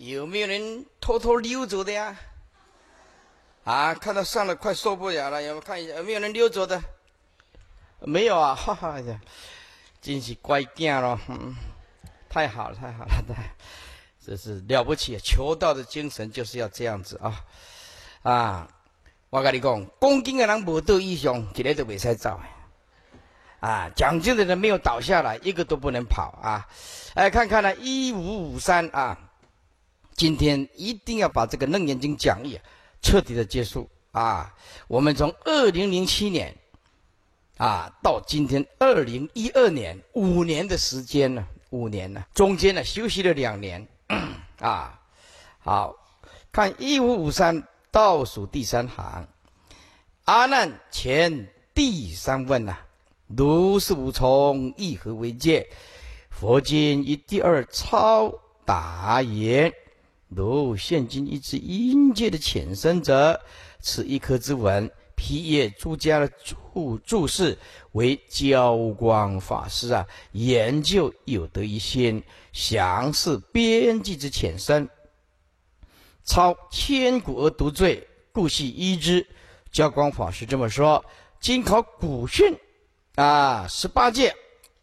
有没有人偷偷溜走的呀？啊，看到上了快受不了了，有没有看一下有没有人溜走的？没有啊，哈哈呀，真是乖囝咯，太好了，太好了，这是了不起，求道的精神就是要这样子啊！啊，我跟你讲，恭敬的人无到以上，一个都袂使走啊！讲究的人没有倒下来，一个都不能跑啊！来看看呢，1553啊，今天一定要把这个《楞严经》讲义彻底的结束啊！我们从2007年啊到今天2012年，5年的时间呢，5年了，中间呢休息了2年啊。好，看1553倒数第3行，阿难前第3问呐，如是无从，意何为戒？佛经以第2超答言：如现今一知阴界的浅深者，此一科之文，披叶诸家的注释，为教光法师啊，研究有得一心，详示边际之浅深，超千古而独坠，故系依之。教光法师这么说。经考古训啊，18戒，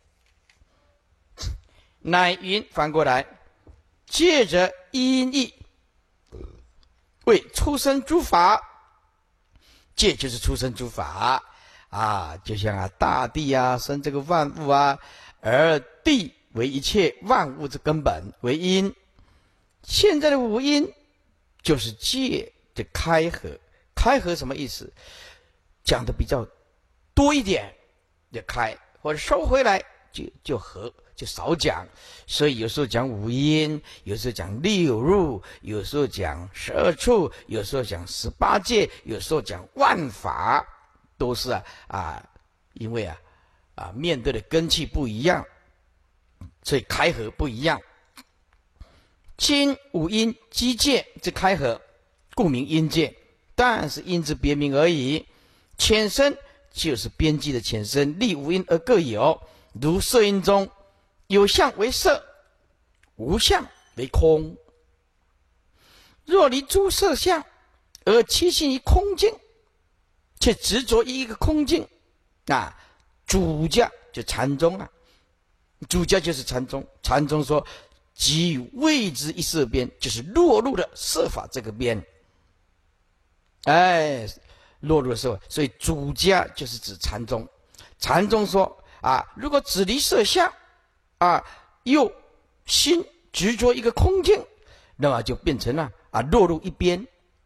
乃云翻过来，戒者音译，为出生诸法。戒就是出生诸法啊，就像大地啊生这个万物啊，而地为一切万物之根本，为因。现在的五因就是戒的开合。开合什么意思？讲的比较多一点就开，或者收回来就合，就少讲。所以有时候讲五因，有时候讲6入，有时候讲12处，有时候讲18戒，有时候讲万法，都是因为面对的根器不一样，所以开合不一样。今五因机戒之开合，故名因戒，但是因之别名而已。浅深就是边际的浅深，立五因而各有。如色因中，有相为色，无相为空。若离诸色相，而栖心于空境，却执着于一个空境主家就禅宗主家就是禅宗。禅宗说，即谓之一色边，就是落入了色法这个边。落入了色法，所以主家就是指禅宗。禅宗说如果只离色相又心执着一个空境，那么就变成了落入一边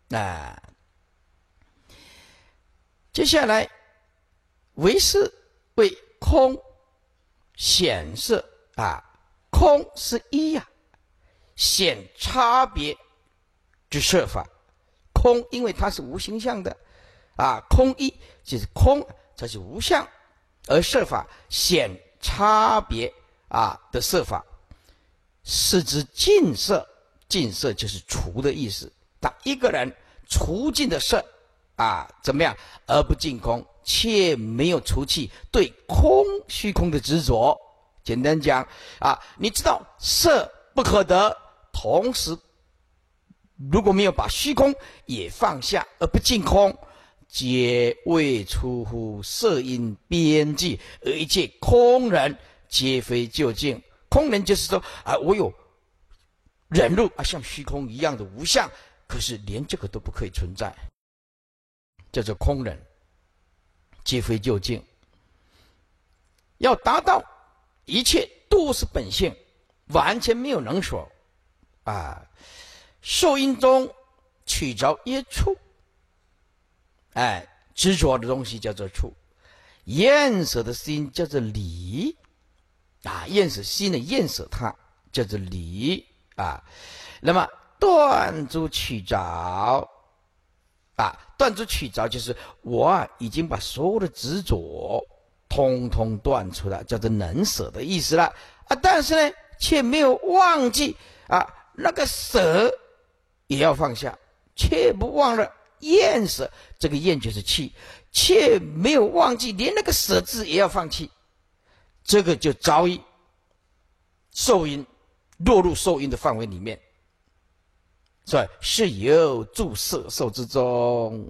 接下来为是为空显色空是一显差别之色法。空因为它是无形象的空一就是空，它是无相，而色法显差别的色法，是指尽色。尽色就是除的意思。当一个人除尽的色怎么样，而不尽空，却没有除去对空虚空的执着。简单讲你知道色不可得，同时如果没有把虚空也放下，而不尽空，皆未出乎色因边际，而一切空人皆非究竟。空人就是说我有忍辱像虚空一样的无相，可是连这个都不可以存在，叫做空人，皆非究竟。要达到一切都是本性，完全没有能所受因中取着耶处，执着的东西叫做处，厌舍的心叫做离厌舍心的厌舍它叫做离那么断诸取着断诸取着就是我已经把所有的执着通通断出来，叫做能舍的意思了但是呢却没有忘记那个舍也要放下，却不忘了厌舍，这个厌就是气，却没有忘记连那个舍字也要放弃，这个就遭遇受因，落入受因的范围里面所以是由住色受之中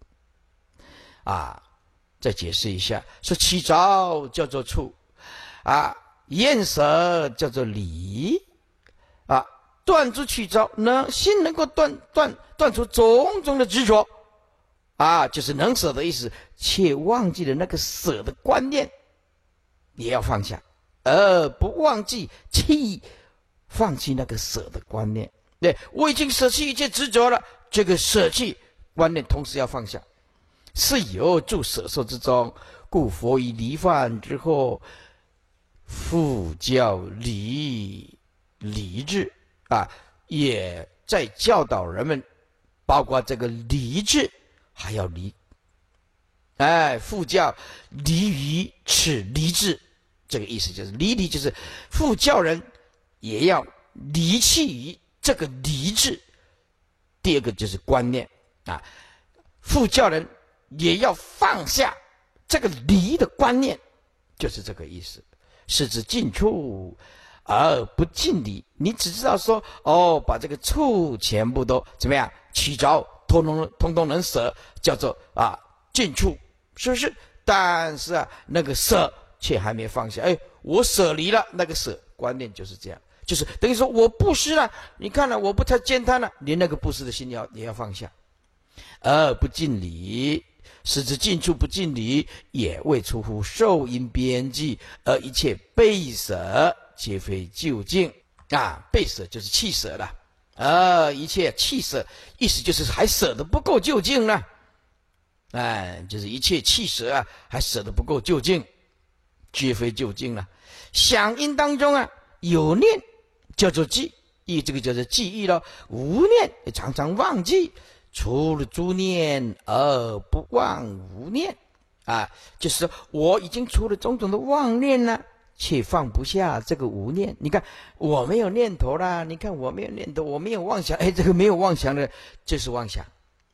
啊。再解释一下，说起着叫做处啊，厌舍叫做离啊，断诸起着，心能够断除种种的执着啊，就是能舍的意思，且忘记了那个舍的观念，也要放下，而不忘记放弃那个舍的观念。对，我已经舍弃一切执着了，这个舍弃观念同时要放下。是由住舍受之中，故佛于离犯之后，复教离智啊，也在教导人们，包括这个离智还要离，复教离于此离智，这个意思就是离就是复教人也要离弃于这个离智。第二个就是观念啊，复教人也要放下这个离的观念，就是这个意思。是指近处而不近离，你只知道说把这个处全部都怎么样起着，通通能舍，叫做近处，是不是？但是那个舍却还没放下。我舍离了那个舍观念，就是这样，就是等于说我布施了，你看了我不太践贪了，连那个布施的心也要放下，而不近离。使之近处不近离，也未出乎受因边际，而一切被舍皆非究竟被舍就是弃舍了，一切弃舍，意思就是还舍得不够究竟呢，就是一切弃舍还舍得不够究竟，皆非究竟了。响应当中有念叫做记忆，这个叫做记忆了，无念也常常忘记。除了诸念而不忘无念就是说我已经除了种种的妄念了，却放不下这个无念。你看我没有念头啦，你看我没有念头，我没有妄想，这个没有妄想的就是妄想。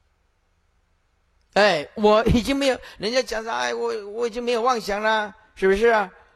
我已经没有，人家讲说我已经没有妄想了，是不是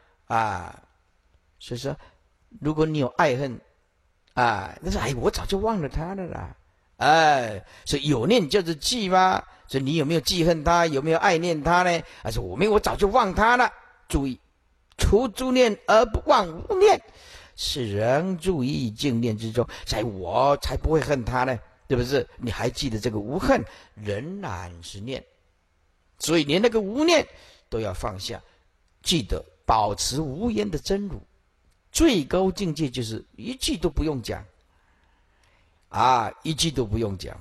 所以说如果你有爱恨但是我早就忘了他了啦。所以有念叫做记吗？所以你有没有记恨他，有没有爱念他呢？说我没有，我早就忘他了。注意，除诸念而不忘无念，是仍注意净念之中，我才不会恨他呢，对不是？你还记得这个无恨，仍然是念，所以连那个无念都要放下，记得保持无言的真如，最高境界就是一句都不用讲。一句都不用讲。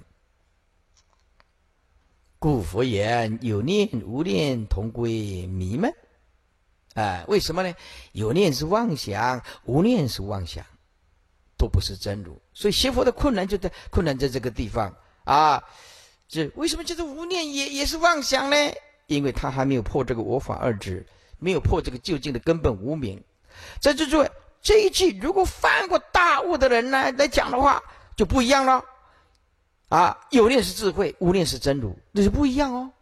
故佛言有念无念同归迷闷。为什么呢？有念是妄想，无念是妄想，都不是真如。所以学佛的困难就在这个地方这为什么就是无念也是妄想呢？因为他还没有破这个我法二执，没有破这个究竟的根本无明。在这一句如果犯过大悟的人来讲的话，就不一样了有念是智慧，无念是真如，那是不一样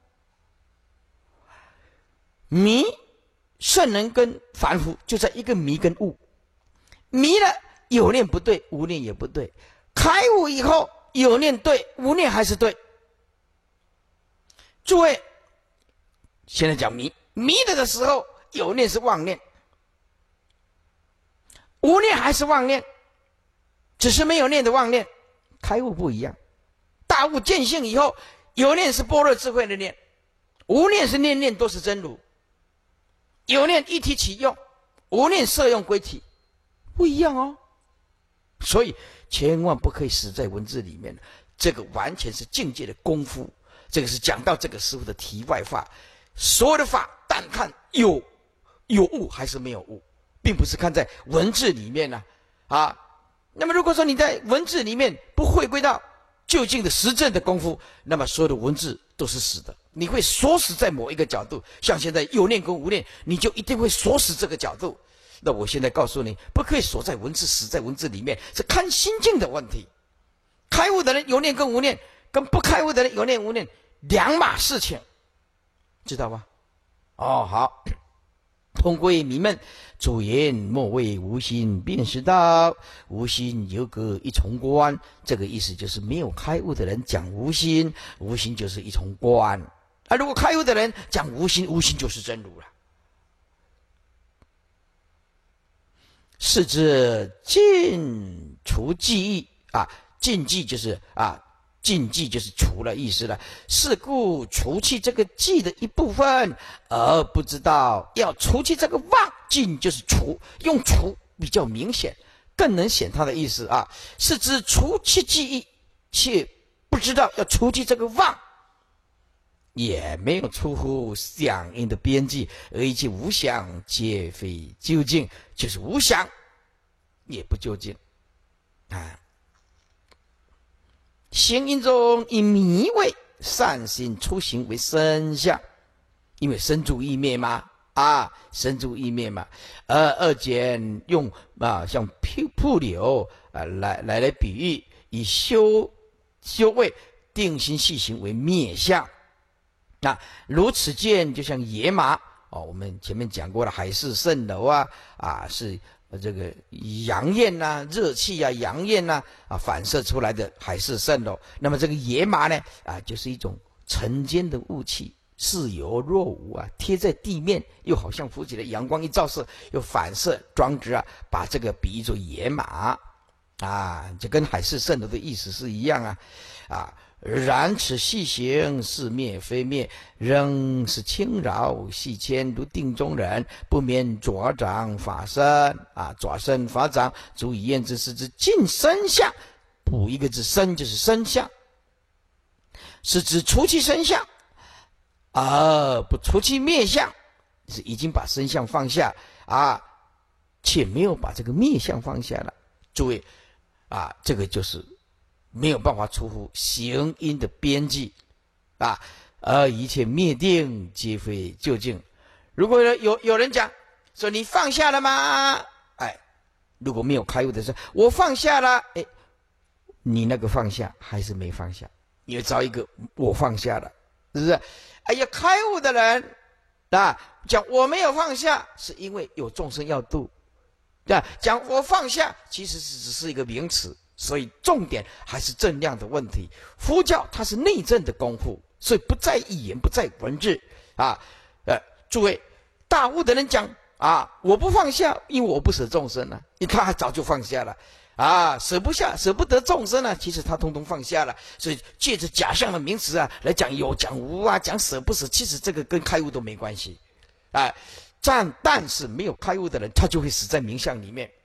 迷圣人跟凡夫就在一个迷跟悟，迷了有念不对，无念也不对，开悟以后有念对，无念还是对。诸位现在讲迷了的时候，有念是妄念，无念还是妄念，只是没有念的妄念。开悟不一样，大悟见性以后，有念是般若智慧的念，无念是念念都是真如。有念一体起用，无念摄用归体，不一样所以千万不可以死在文字里面，这个完全是境界的功夫。这个是讲到这个师父的题外话，所有的法但看有悟还是没有悟，并不是看在文字里面那么如果说你在文字里面不回归到究竟的实证的功夫，那么所有的文字都是死的，你会锁死在某一个角度。像现在有念跟无念，你就一定会锁死这个角度。那我现在告诉你，不可以锁在文字，死在文字里面，是看心境的问题。开悟的人有念跟无念，跟不开悟的人有念无念两码事情，知道吧？好。 通归迷闷，主言莫谓无心便是道，无心犹隔一重关。这个意思就是没有开悟的人讲无心，无心就是一重关。如果开悟的人讲无心，无心就是真如了。是之尽除记忆禁忌就是禁忌就是除了意思了。是故除去这个记的一部分，而不知道要除去这个妄。禁就是除，用除比较明显，更能显它的意思是指除去记忆，却不知道要除去这个妄，也没有出乎响应的边际，而一切无想皆非究竟，就是无想也不究竟行因中以迷味善心出行为身相，因为身住意灭嘛身住意灭嘛，二简用像瀑流来比喻，以修位定心细行为灭相。如此见就像野马我们前面讲过了，海市蜃楼是这个阳焰热气阳焰反射出来的海市蜃楼。那么这个野马呢就是一种晨间的雾气，似有若无贴在地面，又好像浮起的阳光一照射，又反射装置把这个比喻作野马就跟海市蜃楼的意思是一样然此细行是灭非灭，仍是轻扰细牵，如定中人不免左掌法身左身法掌，足以验之，是之尽身相。补一个字，身就是身相，是指除去身相而不除去灭相，是已经把身相放下却没有把这个灭相放下了。诸位这个就是没有办法出乎行因的边际而一切灭定皆非究竟。如果有人讲说你放下了吗？如果没有开悟的时候，我放下了，你那个放下还是没放下，你要找一个我放下了，是不是？开悟的人讲我没有放下，是因为有众生要度讲我放下其实只是一个名词，所以重点还是正量的问题。佛教它是内证的功夫，所以不在语言，不在文字诸位大悟的人讲我不放下，因为我不舍众生你看他早就放下了舍不下，舍不得众生其实他通通放下了。所以借着假象的名词来讲有讲无讲舍不舍，其实这个跟开悟都没关系但是没有开悟的人，他就会死在名相里面，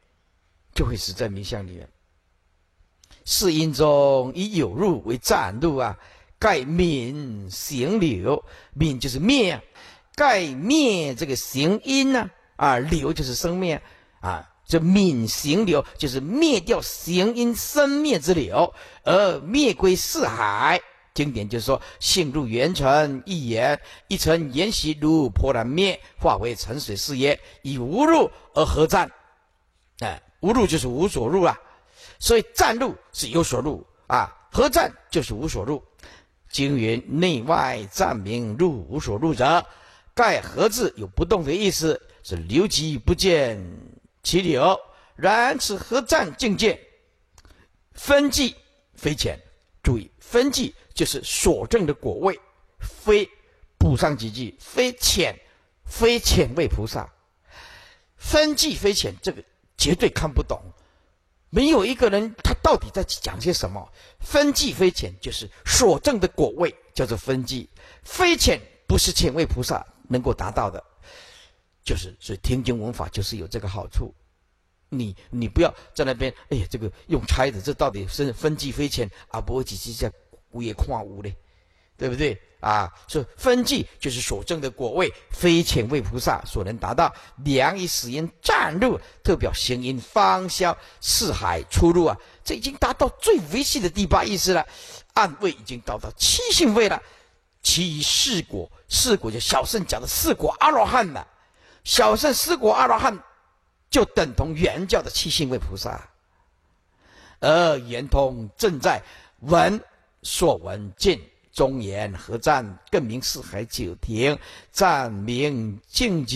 是因中以有入为暂入盖泯行流，泯就是灭盖灭这个行因流就是生灭这泯行流就是灭掉行因生灭之流，而灭归四海。经典就是说，性入元尘，一言一尘沿习如破然灭，化为沉水是也。以无入而合暂无入就是无所入所以暂入是有所入合暂就是无所入。经云内外暂明入无所入者，盖合字有不动的意思，是流极不见其流。然此合暂境界分际非浅，注意分际就是所证的果位，非补上几句，非浅位菩萨。分际非浅，这个绝对看不懂，没有一个人他到底在讲些什么。分际非浅就是所证的果位叫做分际，非浅不是浅位菩萨能够达到的。所以听经闻法就是有这个好处。你不要在那边这个用猜的，这到底是分际非浅不会几期在无也看无嘞，对不对所以分际就是所证的果位，非浅位菩萨所能达到。良以死因暂入，特表行因方消，四海出入这已经达到最维系的第八意识了。暗位已经到七性位了，其余四果就小圣讲的四果阿罗汉了。小圣四果阿罗汉就等同原教的七性位菩萨，而圆通正在闻所闻见中言合赞，更名四海九庭，赞名净极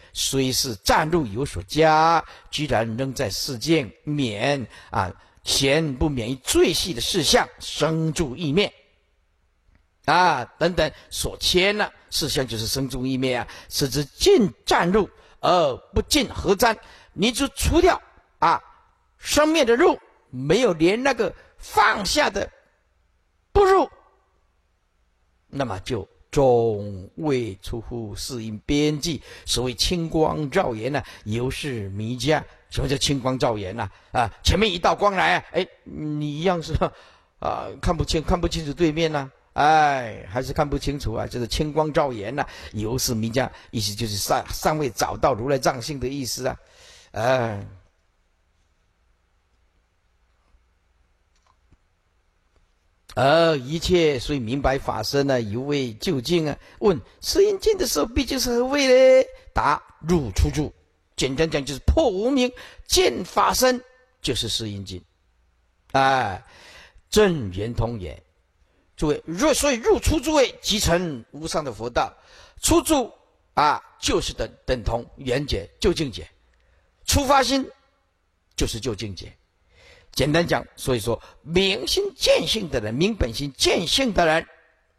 虽是战入有所加，居然仍在世间免贤不免于最细的事项，生住意灭等等所牵事项，就是生住意灭使之尽战入而不尽合瞻。你就除掉生灭的入，没有连那个放下的不入，那么就终未出乎世因边际。所谓清光照眼犹是弥迦。什么叫清光照眼前面一道光来你一样是看不清楚对面还是看不清楚就是清光照眼犹是弥迦，意思就是尚未找到如来藏性的意思而一切虽明白法身犹未究竟问世因尽的时候，毕竟是何谓呢？答：入出住。简单讲就是破无明见法身，就是世因尽正圆通也。诸位，所以入出诸位即成无上的佛道。出住就是等同圆解究竟解，出发心就是究竟解。简单讲，所以说明心见性的人，明本心见性的人，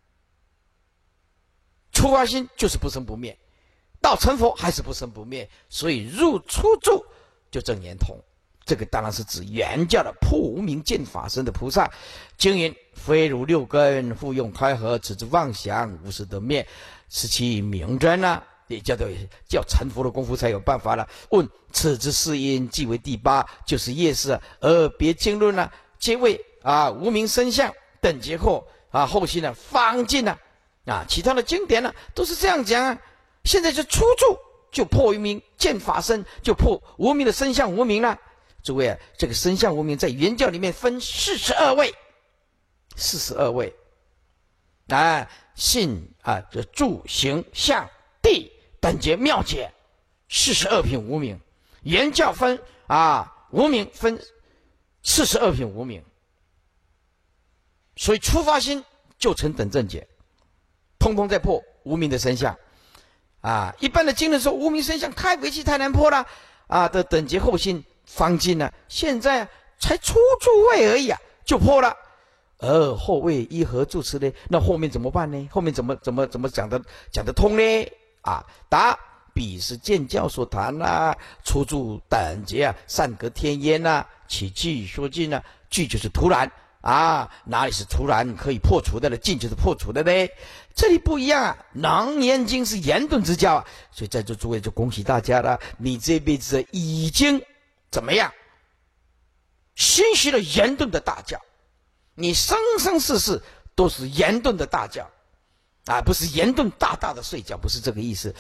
出发心就是不生不灭，到成佛还是不生不灭，所以入出住就正圆通。这个当然是指原教的破无明见法身的菩萨。经云：非如六根复用开合，此之妄想无时得灭，是其明真也叫成佛的功夫才有办法了。问此之世因即为第八，就是业事而别经论皆为无明生相等劫后后期方尽其他的经典都是这样讲现在就出住就破无明见法身，就破无明的生相无明了。诸位这个生相无明在原教里面分42位，42位信这住行相地等觉妙解42品无明。原教分无明分42品无明，所以出发心就成等正解，通通在破无明的生相一般的经论说无明生相太为气太难破了的等觉后心方尽现在才出住位而已就破了。而后位依何住持呢？那后面怎么办呢？后面怎么讲得通呢？答：彼是见教所谈出住等觉善隔天烟起句说尽句就是突然哪里是突然可以破除的呢？尽就是破除的呢。这里不一样能严经是严顿之教所以在座诸位就恭喜大家了，你这辈子已经怎么样熏习了严顿的大教，你生生世世都是严顿的大教不是严顿大大的睡觉，不是这个意思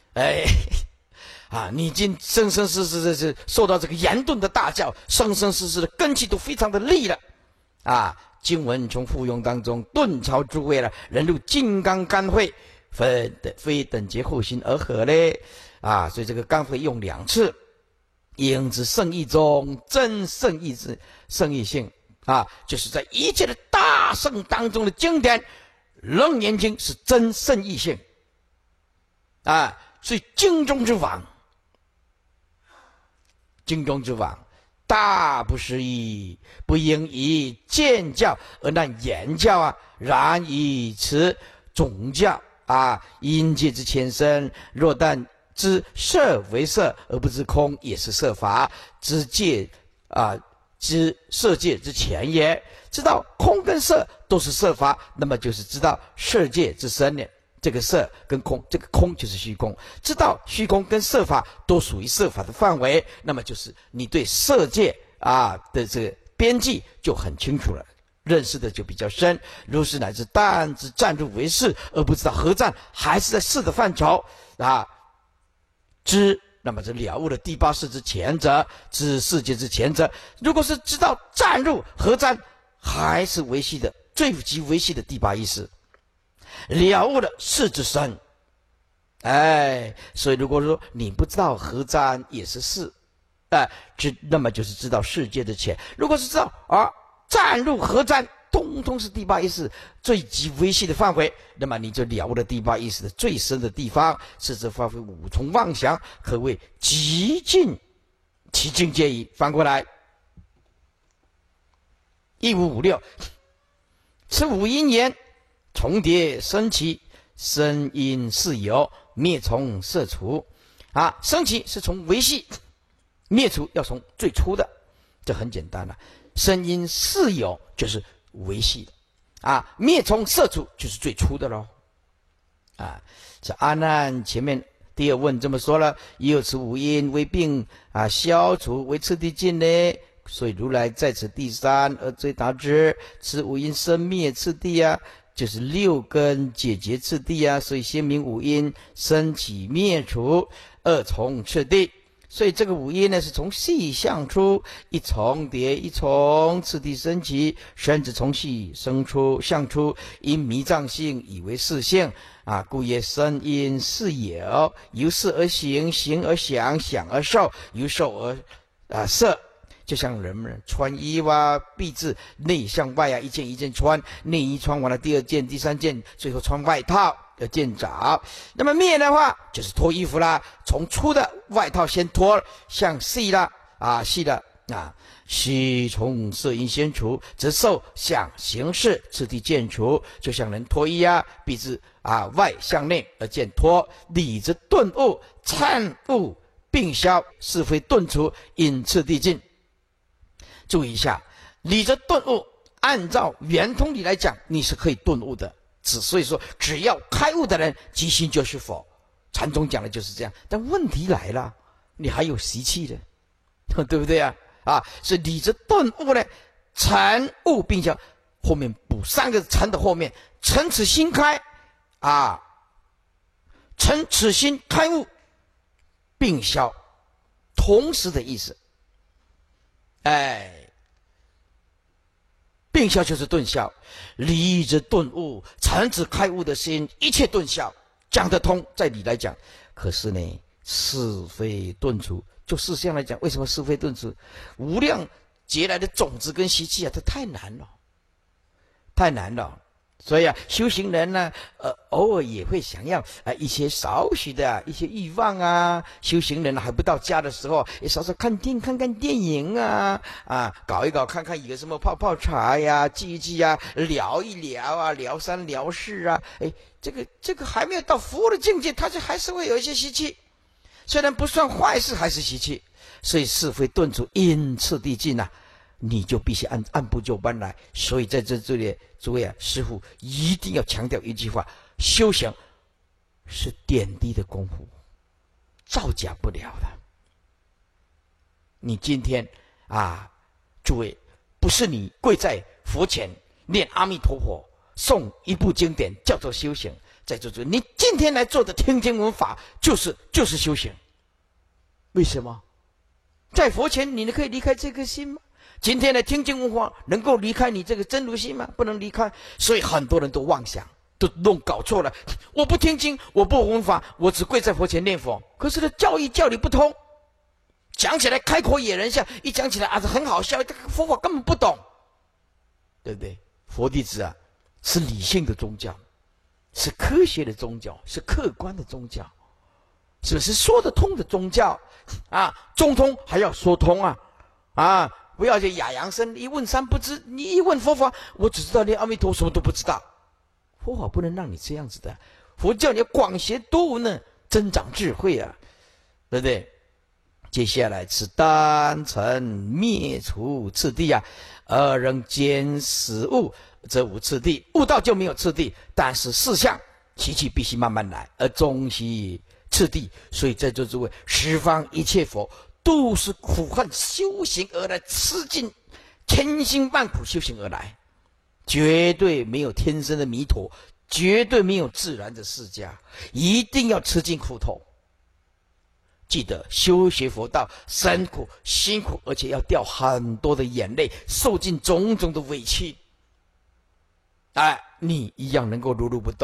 你已经生生世世是受到这个严顿的大教，生生世世的根基都非常的利了经文从复用当中顿超诸位了，人入金刚干慧，非等觉后心而合嘞所以这个干慧用2次，应之圣义中真圣义之圣义性就是在一切的大圣当中的经典，楞严经是真圣义性所以经中之王，经中之王大不思议，不应以见教而难言教然以此总教因界之前身，若但知色为色而不知空，也是色法。知界知色界之前也。知道空跟色都是色法，那么就是知道色界之身呢。这个色跟空，这个空就是虚空。知道虚空跟色法都属于色法的范围，那么就是你对色界的这个边际就很清楚了，认识的就比较深。如是乃至但知暂入为事，而不知道何暂还是在事的范畴知，那么这了悟的第8识之前者，知世界之前者。如果是知道暂入何暂还是维系的最极维系的第8意识，了悟了事之身所以如果说你不知道何暂也是事那么就是知道世界的前。如果是知道暂入何暂通通是第八意识最极微细的范围，那么你就了悟了第八意识的最深的地方，是指发挥五重妄想，可谓极尽其境界矣。翻过来1556，此五因缘重叠生起，生因事有，灭从色除。生起是从微细，灭除要从最粗的，这很简单了。生因事有就是微细的灭从色除就是最粗的咯。这阿难前面第二问这么说了，也有此五因为病消除为次第尽呢。所以如来在此第三而最达之，此五因生灭次第就是六根解决次第所以先明五因生起灭除，二重次第。所以这个五因呢，是从细相出，一重叠一重次第升起，甚至从细生出相出，因迷障性以为事性故曰生因事有，由事而行，行而想，想而受，由受而色。就像人们穿衣必至内向外一件一件穿，内衣穿完了第二件第三件，最后穿外套要见着。那么灭的话就是脱衣服啦，从粗的外套先脱，像细的细的细从色因先除，则受想行识次第渐除。就像人脱衣必至外向内而见脱，理则顿悟，参悟并消，是非顿除，因次第尽。注意一下，理则顿悟，按照圆通理来讲，你是可以顿悟的。所以说，只要开悟的人，即心就是佛。禅宗讲的就是这样。但问题来了，你还有习气的，对不对所以理则顿悟呢，禅悟并消，后面补三个禅的后面，诚此心开诚此心开悟并消，同时的意思。并消就是顿消，理则顿悟，诚此开悟的心，一切顿消，讲得通，在理来讲。可是呢，是非顿除，就事相来讲，为什么是非顿除？无量劫来的种子跟习气这太难了，太难了。所以修行人呢，偶尔也会想要一些少许的一些欲望修行人还不到家的时候，也少少看看电影搞一搞，看看有什么泡泡茶聚一聚聊一聊聊三聊四这个还没有到佛的境界，他就还是会有一些习气，虽然不算坏事，还是习气。所以是非顿除，因次第尽你就必须按部就班来。所以在这里，诸位师父一定要强调一句话：修行是点滴的功夫，造假不了的。你今天诸位，不是你跪在佛前念阿弥陀佛，诵一部经典叫做修行。在这里，你今天来做的听经闻法，就是修行。为什么？在佛前，你可以离开这颗心吗？今天的听经闻法能够离开你这个真如心吗？不能离开。所以很多人都妄想，都搞错了。我不听经，我不闻法，我只跪在佛前念佛。可是呢，教理不通，讲起来开口野人笑，一讲起来很好笑，这个佛法根本不懂，对不对？佛弟子是理性的宗教，是科学的宗教，是客观的宗教，是不是说得通的宗教中通还要说通不要去哑阳声，一问三不知。你一问佛法，我只知道念阿弥陀，什么都不知道。佛法不能让你这样子的，佛教你要广学多闻呢，增长智慧对不对？接下来此单成灭除次第而仍兼实悟，则无次第。悟道就没有次第，但是事项习气必须慢慢来，而终须次第。所以在这诸位，十方一切佛都是苦恨修行而来，吃尽千辛万苦修行而来，绝对没有天生的弥陀，绝对没有自然的释迦，一定要吃尽苦头。记得修学佛道辛苦，而且要掉很多的眼泪，受尽种种的委屈，你一样能够如如不动。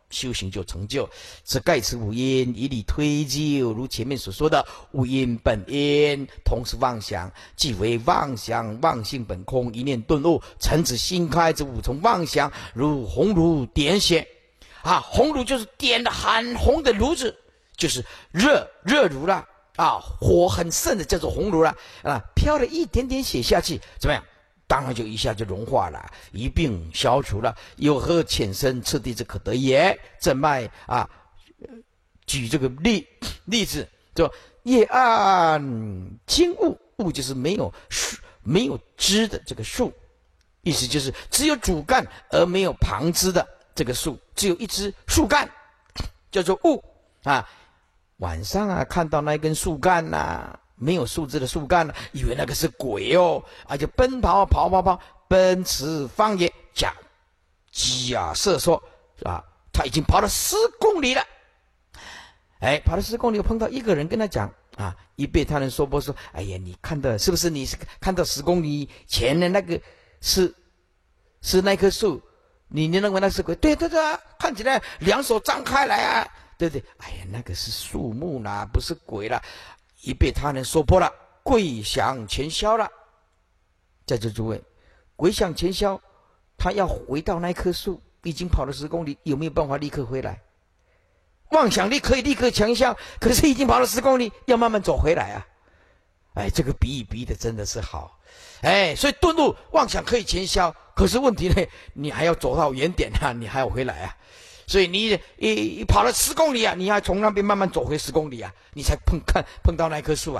修行就成就。此盖此五因，以理推究，如前面所说的五因本因，同是妄想，即为妄想，妄性本空，一念顿悟，尘子心开之五重妄想，如红炉点显。红炉就是点的很红的炉子，就是热炉了火很盛的叫做红炉了飘了一点点血下去，怎么样？当然就一下就融化了，一并消除了。有何浅深次第之可得也？正脉举这个例子，就夜暗精雾，雾就是没有枝的这个树，意思就是只有主干而没有旁枝的这个树，只有一枝树干，叫做雾晚上看到那根树干没有树枝的树干以为那个是鬼就奔跑，奔驰方也。假设说他已经跑了10公里了，跑了10公里，碰到一个人跟他讲一被他人说不说，哎呀，你看到是不是？你看到10公里前的那个是那棵树？你认为那是鬼？对看起来两手张开来对不对？哎呀，那个是树木啦，不是鬼啦。已被他人说破了，鬼想全消了。在这诸位，鬼想全消，他要回到那棵树，已经跑了10公里，有没有办法立刻回来？妄想力可以立刻全消，可是已经跑了10公里，要慢慢走回来这个比喻比的真的是好。所以顿悟妄想可以全消，可是问题呢，你还要走到原点你还要回来所以你跑了10公里你还从那边慢慢走回10公里你才碰到那棵树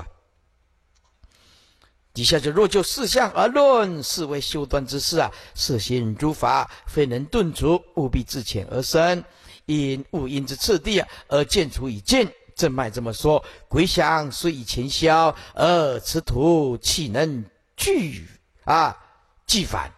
底下就若就事相而论，是为修断之事色心诸法，非能顿除，务必自浅而深，因物因之次第而见除以见。正脉这么说，鬼想虽以前消，而此土岂能具反？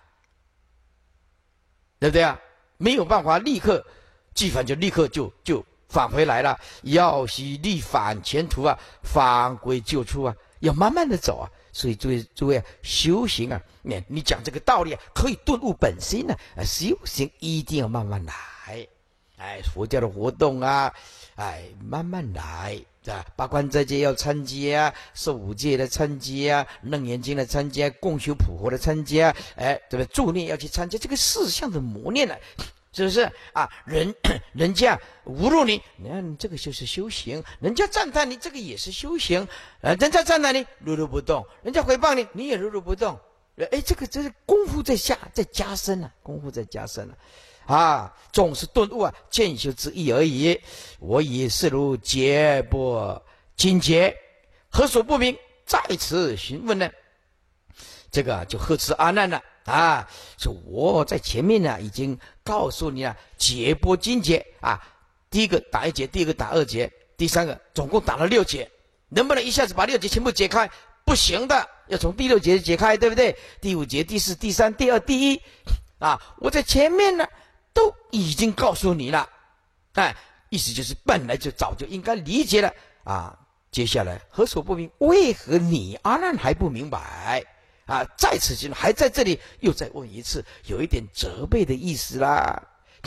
对不对没有办法立刻具反，就立刻就返回来了。要须立反前途返归旧处要慢慢的走所以诸位修行你讲这个道理可以顿悟本心修行一定要慢慢来。佛教的活动慢慢来八关斋戒要参加受五戒的参加楞严经的参加共修普活的参加对不对？助念要去参加这个4项的磨练是不是人家侮辱你看这个就是修行，人家赞叹你这个也是修行人家赞叹你如如不动，人家诽谤你你也如如不动这个是功夫在加深功夫在加深总是顿悟渐修之意而已。我以是如解拨经节，何所不明？在此询问呢？这个就呵斥阿难了说我在前面已经告诉你解拨经节第一个打1节，第二个打2节，第三个总共打了6节，能不能一下子把6节全部解开？不行的，要从第6节解开，对不对？第5节、第4、第3、第2、第1我在前面都已经告诉你了意思就是本来就早就应该理解了接下来何所不明？为何你阿难还不明白在此经还在这里又再问一次，有一点责备的意思啦。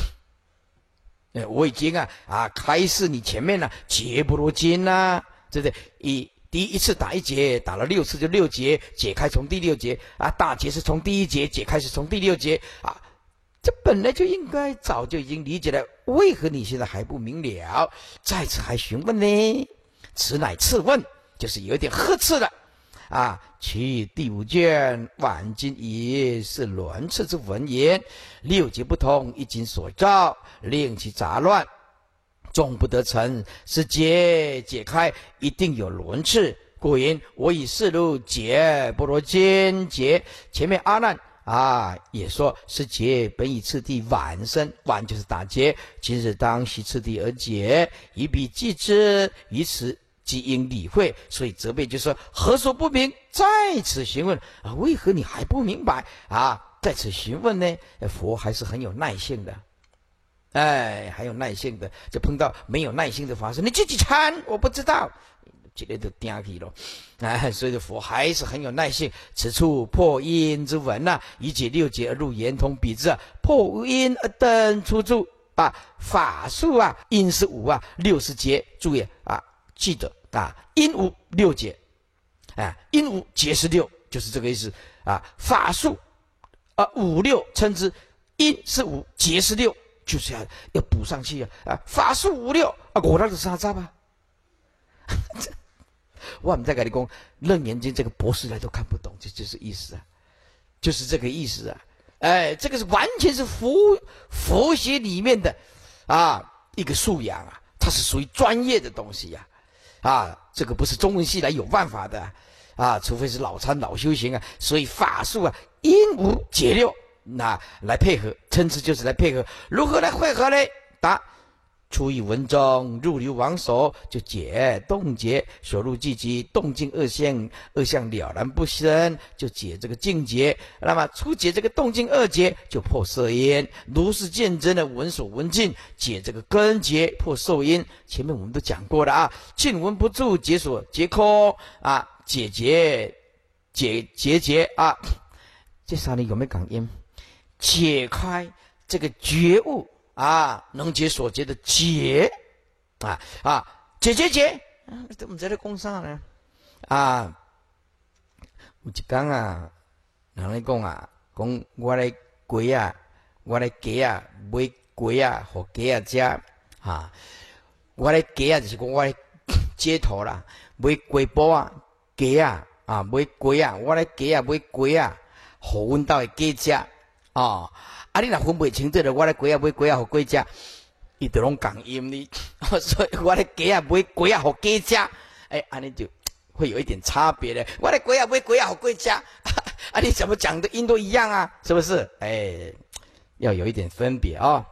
我已经开示你前面解不罗经对不对？第一次打1节，打了6次就6节，解开从第6节大节是从第1节解开是从第6节这本来就应该早就已经理解了，为何你现在还不明了？在此还询问呢？此乃次问，就是有点呵斥了其第5卷晚经也是轮次之文言，6节不同，一经所造，令其杂乱，终不得成。是解开一定有轮次，故云我以是如解波罗经解。前面阿难也说是解本以次第晚生，晚就是打结，今日当悉次第而解，以彼记之，于此即应理会。所以责备就是说何所不明？在此询问为何你还不明白在此询问呢？佛还是很有耐性的还有耐性的，就碰到没有耐性的法师，你自己参我不知道，这个都颠去了所以佛还是很有耐性。此处破因之文以解6节而入圆通彼之破因而登出处啊，法术啊，因是五啊，六是劫。注意啊，记得啊，因五六劫，啊，因五劫是六，就是这个意思啊。法术啊，五六称之，因是五，劫是六，就是要补上去啊。啊，法术五六啊，我那是啥子吧？我们再跟你讲，《楞严经》这个博士来都看不懂，这就是意思啊，就是这个意思啊。哎，这个是完全是佛学里面的啊一个素养啊，它是属于专业的东西呀。这个不是中文系来有办法的啊，除非是老参老修行啊。所以法术啊，因五解六，那来配合，称之就是来配合。如何来配合呢？答：出于文中，入流往所，就解动结，所入寂寂，动静二相，二相了然不生，就解这个静结。那么初解这个动静二结，就破色音。如是见真的闻所闻尽，解这个根结，破受音。前面我们都讲过了啊，尽闻不住，解所解空啊，解啊。这三里有没有感应？解开这个觉悟。啊，能解所解的解，解，我们在这讲啥呢？啊，有一天啊，人咧讲啊，讲我来鸡啊，我来鸡啊，买鸡啊，互鸡啊食啊，我来鸡啊，就是讲我来街头啦，买鸡煲啊，鸡啊，买鸡啊，我来鸡啊，买鸡啊，互阮兜的鸡食啊。你若分袂清这个，我来鸡啊买鸡啊，互鸡食，伊就拢讲音哩。所以我来鸡啊买鸡啊，互鸡食，安尼就会有一点差别的。我来鸡啊买鸡啊，互鸡食，你怎么讲的音都一样啊？是不是？要有一点分别啊。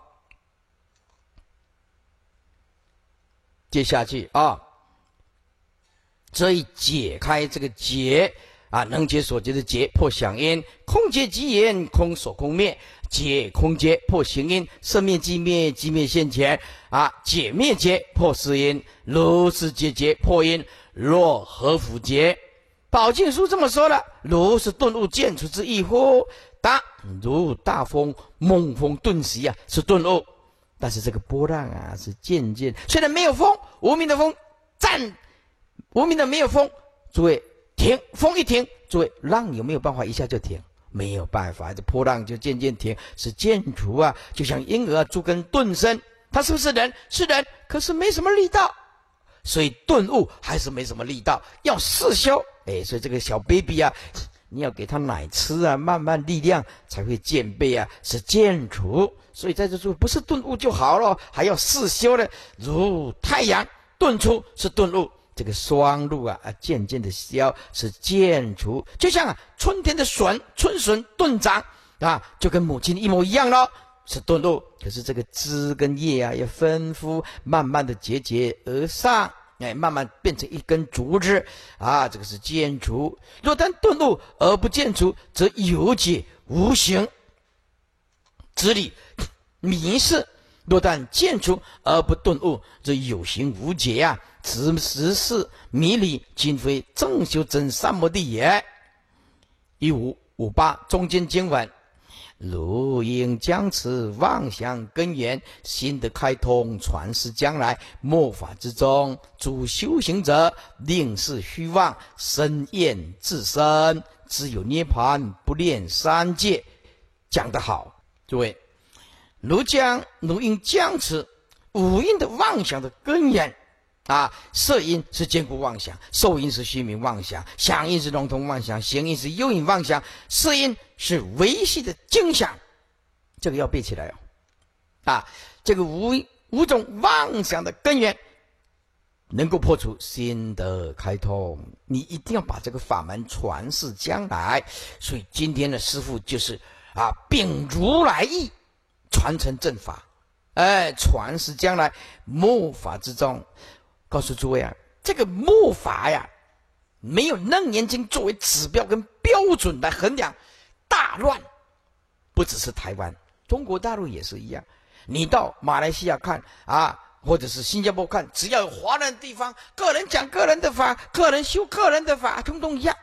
接下去啊，所以解开这个结啊，能解所解的解，破响音，空结即言，空所空灭。解空结破行音，色灭即灭，即灭现前啊！解灭结破识音，如是结破音，若何复结？宝镜书这么说了：如是顿悟见出之意乎？答：如大风猛风顿息啊，是顿悟。但是这个波浪啊，是渐渐，虽然没有风，无名的风暂，无名的没有风，诸位停，风一停，诸位浪有没有办法一下就停？没有办法，这波浪就渐渐停，是渐除啊，就像婴儿诸根顿生，他是不是人？是人，可是没什么力道，所以顿悟还是没什么力道，要试修。所以这个小 baby 啊，你要给他奶吃啊，慢慢力量才会渐备啊，是渐除。所以在这处不是顿悟就好了，还要试修呢。如太阳顿出是顿悟。这个霜露啊，渐渐的消，是渐除，就像春天的春笋顿长啊，就跟母亲一模一样咯，是顿悟。可是这个枝跟叶啊，要分夫，慢慢的节而上，慢慢变成一根竹子啊，这个是渐除。若但顿悟而不渐除，则有解无形之理迷失；若但渐除而不顿悟，则有形无解啊。此时是迷理，今非正修真三摩地也。1558中间经文：如应将此妄想根源，心得开通，传世将来末法之中，诸修行者令是虚妄，深厌自身，只有涅盘，不恋三界。讲得好，诸位，如应将此五蕴的妄想的根源啊，色音是坚固妄想，受音是虚名妄想，想音是笼统妄想，行音是幽隐妄想，色音是维系的精想，这个要背起来哦。这个五种妄想的根源能够破除，心得开通，你一定要把这个法门传世将来。所以今天的师父就是秉如来意，传承正法，传世将来末法之中。告诉诸位啊，这个末法呀，没有楞严经作为指标跟标准来衡量，大乱。不只是台湾，中国大陆也是一样。你到马来西亚看或者是新加坡看，只要有华人的地方，个人讲个人的法，个人修个人的法，通通一样。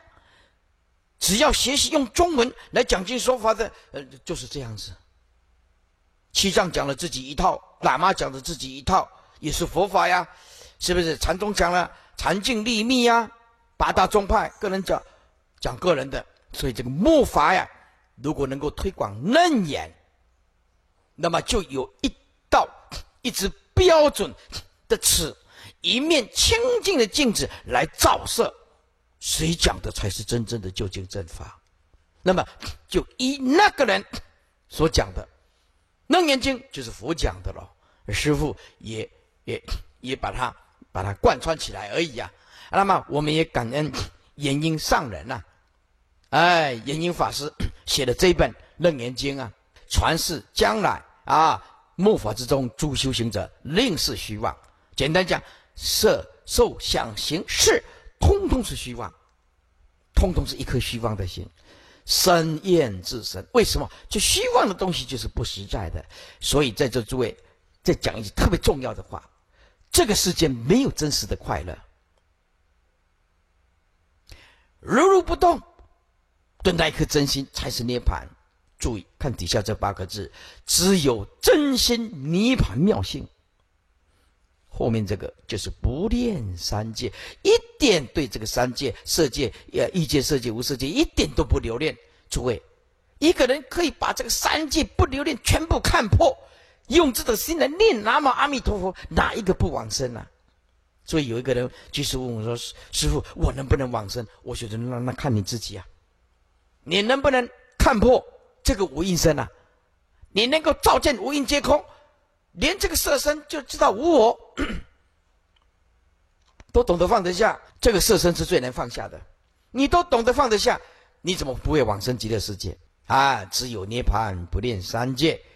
只要学习用中文来讲经说法的，就是这样子。 西藏讲了自己一套，喇嘛讲的自己一套，也是佛法呀，是不是？禅宗讲了禅净立密呀，八大宗派个人讲个人的，所以这个末法呀，如果能够推广楞严，那么就有一道一直标准的尺，一面清净的镜子来照射，谁讲的才是真正的究竟正法？那么就依那个人所讲的，楞严经就是佛讲的了，师父也把它贯穿起来而已啊。那么我们也感恩延英上人啊，延英法师写的这一本楞严经啊，传世将来啊末法之中诸修行者令是虚妄。简单讲，色受想行识通通是虚妄，通通是一颗虚妄的心，生厌自身。为什么？就虚妄的东西就是不实在的。所以在这诸位再讲一句特别重要的话，这个世界没有真实的快乐，如不动的那一颗真心才是涅槃。注意看底下这8个字，只有真心涅槃妙性。后面这个就是不恋三界，一点对这个三界、色界、异界、色界、无色界一点都不留恋。诸位，一个人可以把这个三界不留恋全部看破，用这个心来念南无阿弥陀佛，哪一个不往生啊？所以有一个人居士问我说：“师父，我能不能往生？”我觉得那看你自己啊，你能不能看破这个无因身啊？你能够照见无因皆空，连这个色身就知道无我，都懂得放得下，这个色身是最难放下的。你都懂得放得下，你怎么不会往生极乐世界啊？只有涅槃，不恋三界。